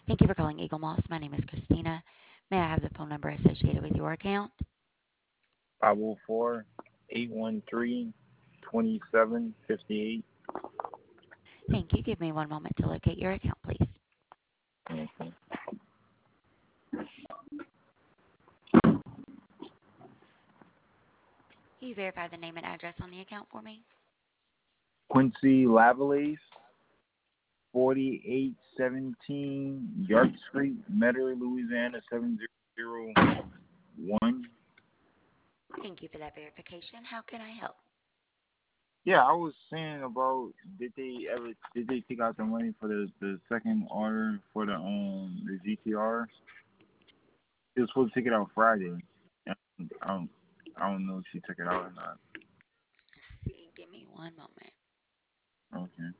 Thank you for calling Eagle Moss. My name is Christina. May I have the phone number associated with your account? 504-813-2758. Thank you. Give me one moment to locate your account, please. Okay. Can you verify the name and address on the account for me? Quincy Lavalace, 4817 York Street, Metairie, Louisiana, 70001. Thank you for that verification. How can I help? Yeah, I was saying about did they take out the money for the second order for the GTR? He was supposed to take it out Friday. And I don't know if she took it out or not. Let's see. Give me one moment. Okay.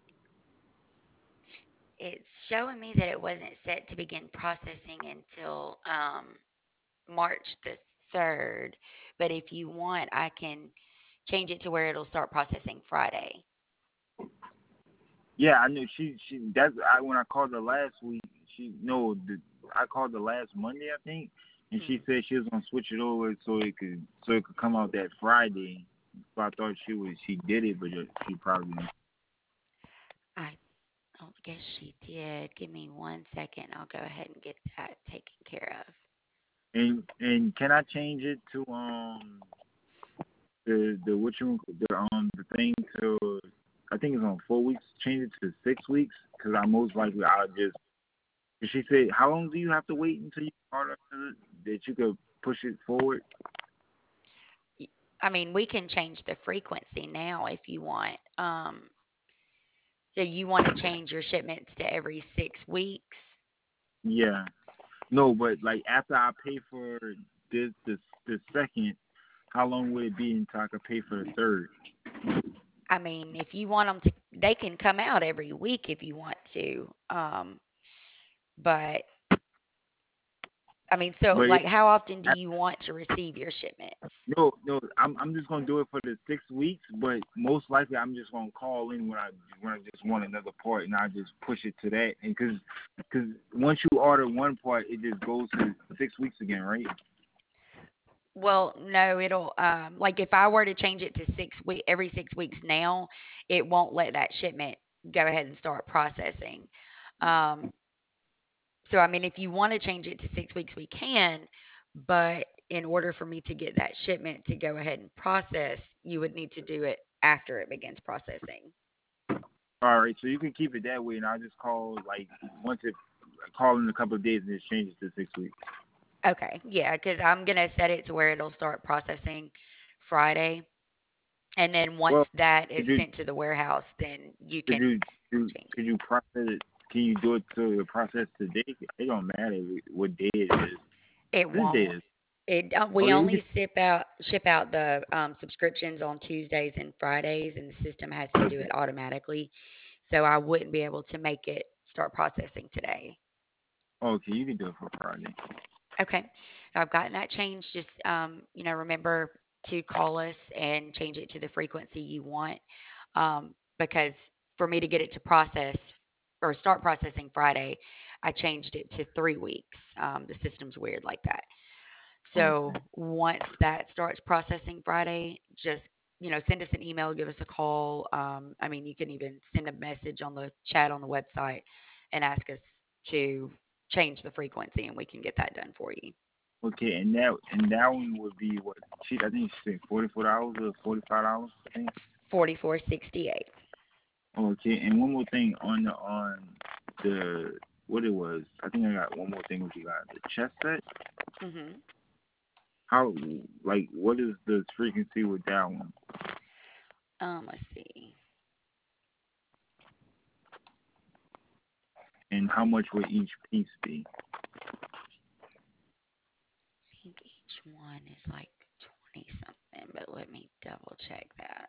It's showing me that it wasn't set to begin processing until March the 3rd. But if you want, I can change it to where it'll start processing Friday. Yeah, I knew she that's when I called her last week. She no, I called her last Monday I think, and she Mhm. said she was gonna switch it over so it could come out that Friday. So I thought she did it, but she probably didn't. I don't guess she did. Give me one second. I'll go ahead and get that taken care of. And can I change it to the what you the thing to I think it's on 4 weeks. Change it to 6 weeks because I most likely I'll just. Cause she said, how long do you have to wait until you order that you could push it forward? Y- I mean, we can change the frequency now if you want. So you want to change your shipments to every 6 weeks? Yeah. No, but like after I pay for the second, how long would it be until I could pay for the third? I mean, if you want them to, they can come out every week if you want to. But I mean, so But like, how often do you want to receive your shipments? no, I'm just gonna do it for the 6 weeks. But most likely, I'm just gonna call in when I just want another part, and I just push it to that. And cause once you order one part, it just goes to 6 weeks again, right? Well, no, it'll like if I were to change it to 6 week every 6 weeks now, it won't let that shipment go ahead and start processing. Um, so I mean, if you want to change it to 6 weeks, we can, but in order for me to get that shipment to go ahead and process, you would need to do it after it begins processing. All right, so you can keep it that way, and I'll just call like once it call in a couple of days and just change it to 6 weeks. Okay, yeah, because I'm gonna set it to where it'll start processing Friday, and then Well, once that could is you sent to the warehouse, then you could can you do change could it. you process it? Can you do it to the process today? It don't matter what day it is. It This day won't. is. Oh We yeah, you only can. ship out the subscriptions on Tuesdays and Fridays, and the system has to do Okay. it automatically. So I wouldn't be able to make it start processing today. Okay, you can do it for Friday. Okay, I've gotten that changed. Just remember to call us and change it to the frequency you want, because for me to get it to process or start processing Friday, I changed it to 3 weeks. The system's weird like that. So Okay. once that starts processing Friday, just send us an email, give us a call. I mean, you can even send a message on the chat on the website and ask us to change the frequency, and we can get that done for you. Okay, and that one would be what? I think she said $44 or $45. I think. 4468. Okay, and one more thing the what it was. I think I got one more thing. What you got? The chess set. Hmm. How like what is the frequency with that one? Let's see. And how much would each piece be? I think each one is like 20 something, but let me double check that.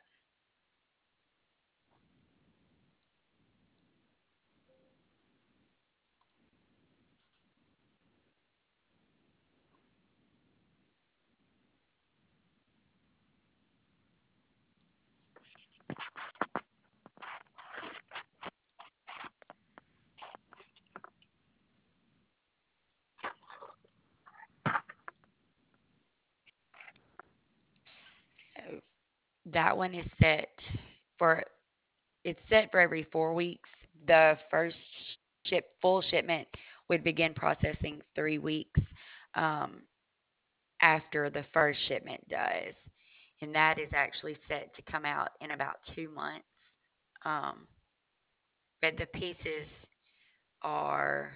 That one is set for it's set for every 4 weeks. The first full shipment would begin processing 3 weeks um, after the first shipment does, and that is actually set to come out in about 2 months. Um, but the pieces are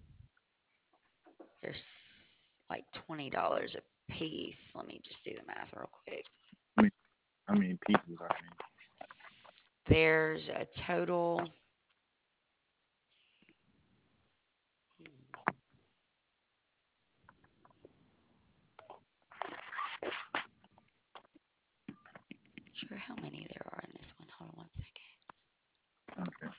there's like $20 a piece. Let me just do the math real quick. I mean, how many pieces? I mean, There's a total. Sure, how many there are in this one? Hold on one second. okay.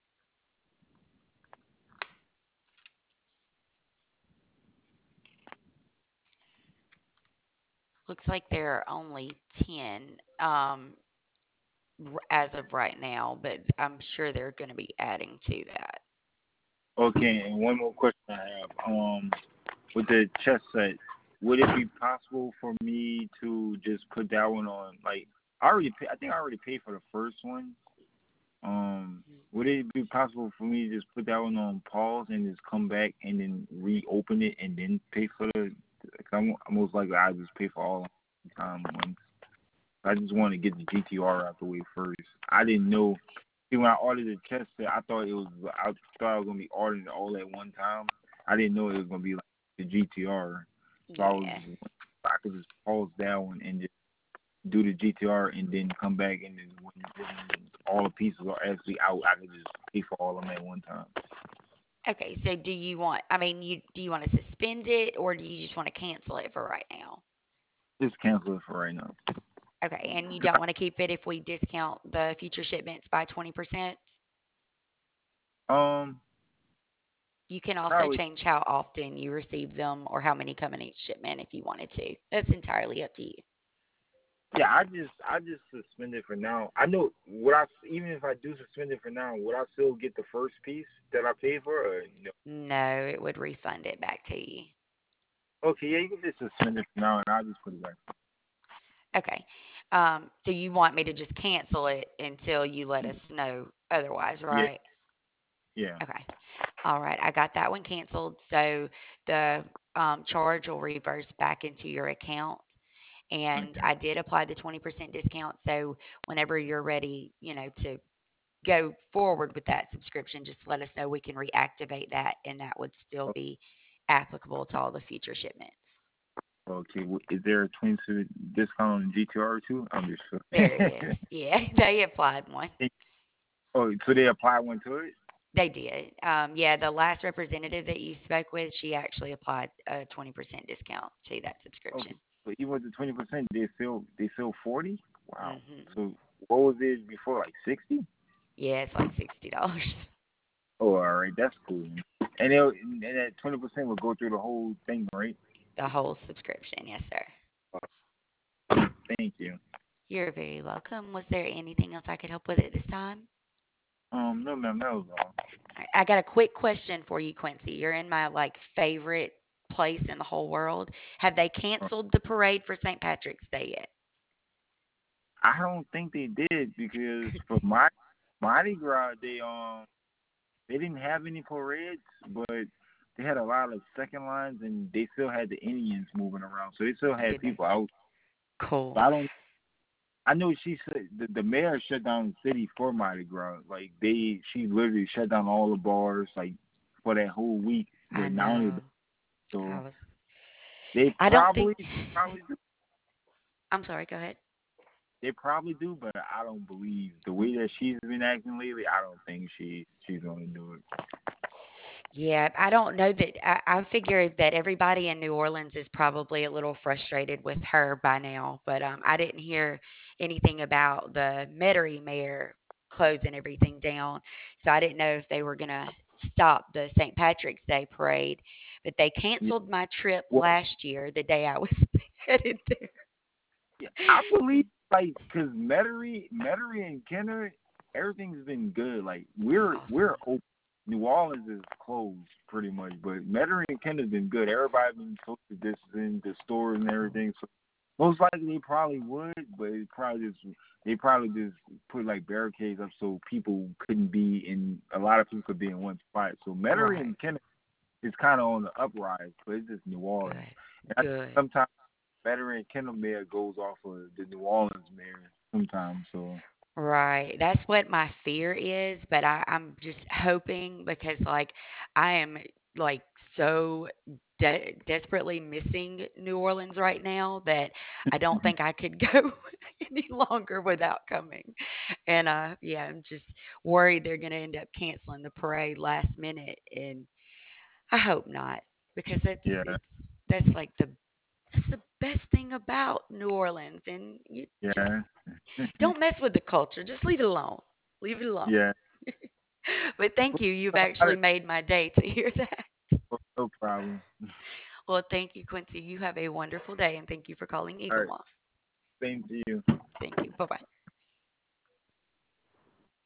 Looks like there are only 10 as of right now, but I'm sure they're going to be adding to that. Okay, and one more question I have. With the chess set, would it be possible for me to just put that one on? Like, I think I already paid for the first one. Would it be possible for me to just put that one on pause and just come back and then reopen it and then pay for the? Cause I'm most likely I just pay for all the time once. I just want to get the GTR out the way first. I didn't know. See, when I ordered the chess set, I thought I was gonna be ordering it all at one time. I didn't know it was gonna be like the GTR. So Yeah. I could just pause that one and just do the GTR and then come back and then when all the pieces are actually out, I could just pay for all of them at one time. Okay, so do you want, I mean, do you want to suspend it or do you just want to cancel it for right now? Just cancel it for right now. Okay, and you don't want to keep it if we discount the future shipments by 20%? Um, You can also Probably. change how often you receive them or how many come in each shipment if you wanted to. That's entirely up to you. Yeah, I just suspend it for now. I know what I even if I do suspend it for now, would I still get the first piece that I paid for? Or no? No, it would refund it back to you. Okay, yeah, you can just suspend it for now, and I'll just put it back. Okay. So you want me to just cancel it until you let us know otherwise, Yeah, right? yeah. Okay. All right. I got that one canceled. So the charge will reverse back into your account. And Okay, I did apply the 20% discount. So whenever you're ready, to go forward with that subscription, just let us know. We can reactivate that, and that would still be applicable to all the future shipments. okay. Is there a 20% discount on the GTR too? I'm just There sure. is. Yeah, they applied one. Oh, so they apply one to it? They did. Yeah, the last representative that you spoke with, she actually applied a 20% discount to that Okay. subscription. So even with the 20%, they still 40. Wow. Hmm. So what was it before? Like 60? Yeah, it's like $60. Oh, all right, that's cool. And that 20% will go through the whole thing, right? The whole subscription. Yes, sir. Thank you. You're very welcome. Was there anything else I could help with at this time? No, ma'am, that was all. All right, I got a quick question for you, Quincy. You're in my favorite place in the whole world. Have they canceled the parade for St. Patrick's Day yet? I don't think they did because for my Mardi Gras, they didn't have any parades, but they had a lot of second lines, and they still had the Indians moving around, so they still had Did they? people out. So Cool. I don't. I know she said the mayor shut down the city for Mardi Gras. Like she literally shut down all the bars like for that whole week. I But not only know. that, I so was. they I don't think. probably I'm sorry. Go ahead. they probably do, but I don't believe the way that she's been acting lately. I don't think she's gonna do it. Yeah, I don't know that. I figure that everybody in New Orleans is probably a little frustrated with her by now, but I didn't hear anything about the Metairie mayor closing everything down. So I didn't know if they were going to stop the St. Patrick's Day parade, but they Yeah. canceled my trip Well, last year, the day I was headed there. yeah, I believe like because Metairie and Kenner, everything's been good. Like we're Awesome. open. New Orleans is closed pretty much, but Metairie and Kenner's been good. Everybody been social distancing, the stores and Cool. everything. So Most likely they probably would, but they probably just put like barricades up so people couldn't be in. A lot of people could be in one spot. So Metairie Right. and Kenner is kind of on the uprise, but it's just New Orleans. Good. And I think Good. sometimes Metairie and Kendall mayor goes off of the New Orleans mayor sometimes. So Right. That's what my fear is, but I'm just hoping because like I am like so desperately missing New Orleans right now that I don't think I could go any longer without coming. And yeah, I'm just worried they're going to end up canceling the parade last minute, and I hope not because yeah, that's like that's the best thing about New Orleans, and you yeah, just don't mess with the culture. Just leave it alone. Leave it alone. yeah. But thank you. You've I, actually made my day to hear that. no problem. Well, thank you, Quincy. You have a wonderful day, and thank you for calling All Eagle right, Moss. same to you.